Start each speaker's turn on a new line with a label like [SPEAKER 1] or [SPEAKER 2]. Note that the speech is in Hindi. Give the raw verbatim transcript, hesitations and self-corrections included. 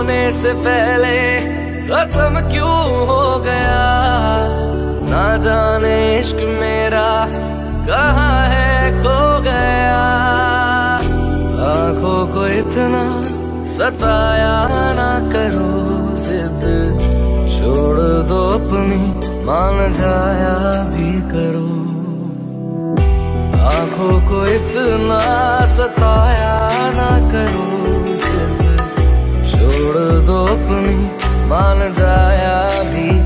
[SPEAKER 1] होने से पहले खत्म क्यों हो गया। ना जाने इश्क मेरा कहाँ है खो गया। आंखों को इतना सताया ना करो, जिद छोड़ दो अपनी, मान जाया भी करो। आंखों को इतना सताया ना करो, जिद छोड़ दो अपनी, मान जाया भी